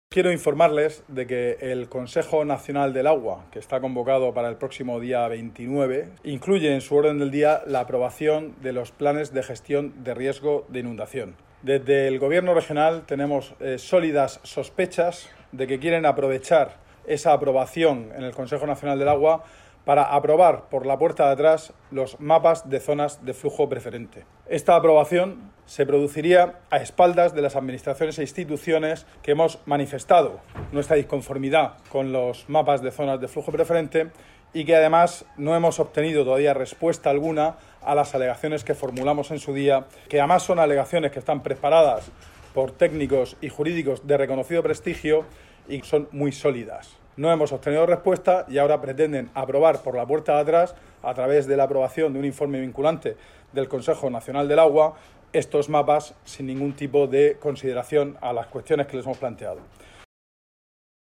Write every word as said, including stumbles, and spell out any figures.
Quiero informarles de que el Consejo Nacional del Agua, que está convocado para el próximo día veintinueve, incluye en su orden del día la aprobación de los planes de gestión de riesgo de inundación. Desde el Gobierno regional tenemos eh, sólidas sospechas de que quieren aprovechar esa aprobación en el Consejo Nacional del Agua para aprobar por la puerta de atrás los mapas de zonas de flujo preferente. Esta aprobación se produciría a espaldas de las administraciones e instituciones que hemos manifestado nuestra disconformidad con los mapas de zonas de flujo preferente y que además no hemos obtenido todavía respuesta alguna a las alegaciones que formulamos en su día, que además son alegaciones que están preparadas por técnicos y jurídicos de reconocido prestigio y son muy sólidas. No hemos obtenido respuesta y ahora pretenden aprobar por la puerta de atrás, a través de la aprobación de un informe vinculante del Consejo Nacional del Agua, estos mapas sin ningún tipo de consideración a las cuestiones que les hemos planteado.